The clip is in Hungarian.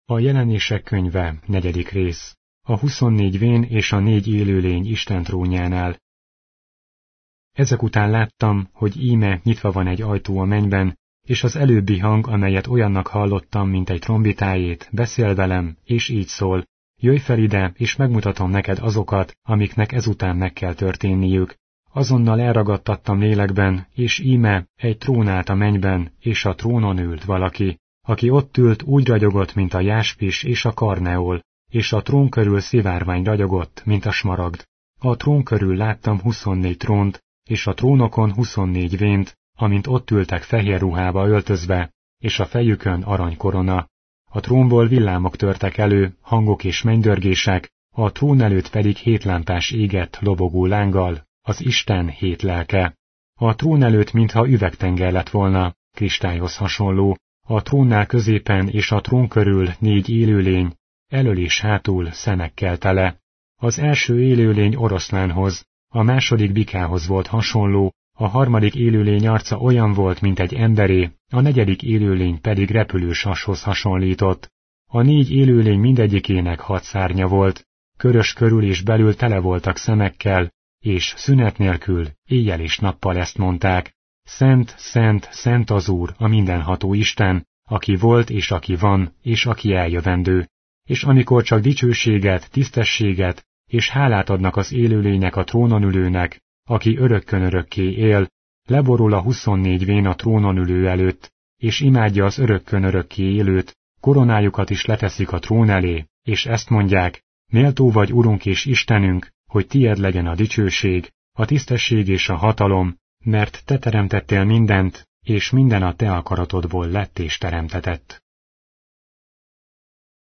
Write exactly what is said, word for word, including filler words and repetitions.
A Jelenések könyve, negyedik rész. A huszonnégy vén és a négy élőlény Isten trónjánál. Ezek után láttam, hogy íme nyitva van egy ajtó a mennyben, és az előbbi hang, amelyet olyannak hallottam, mint egy trombitájét, beszél velem, és így szól: jöjj fel ide, és megmutatom neked azokat, amiknek ezután meg kell történniük. Azonnal elragadtattam lélekben, és íme egy trón állt a mennyben, és a trónon ült valaki, aki ott ült, úgy ragyogott, mint a jáspis és a karneol, és a trón körül szivárvány ragyogott, mint a smaragd. A trón körül láttam huszonnégy trónt, és a trónokon huszonnégy vént, amint ott ültek fehér ruhába öltözve, és a fejükön aranykorona. A trónból villámok törtek elő, hangok és mennydörgések, a trón előtt pedig hét lámpás égett lobogó lánggal, az Isten hét lelke. A trón előtt mintha üvegtenger lett volna, kristályhoz hasonló, a trónnál középen és a trón körül négy élőlény, elől és hátul szemekkel tele. Az első élőlény oroszlánhoz, a második bikához volt hasonló, a harmadik élőlény arca olyan volt, mint egy emberé, a negyedik élőlény pedig repülő sashoz hasonlított. A négy élőlény mindegyikének hat szárnya volt, körös körül és belül tele voltak szemekkel, és szünet nélkül, éjjel és nappal ezt mondták: Szent, szent, szent az Úr, a mindenható Isten, aki volt és aki van, és aki eljövendő. És amikor csak dicsőséget, tisztességet, és hálát adnak az élőlénynek a trónon ülőnek, aki örökkön örökké él, leborul a huszonnégy vén a trónon ülő előtt, és imádja az örökkön örökké élőt, koronájukat is leteszik a trón elé, és ezt mondják: méltó vagy, Urunk és Istenünk, hogy tied legyen a dicsőség, a tisztesség és a hatalom, mert te teremtettél mindent, és minden a te akaratodból lett és teremtetett.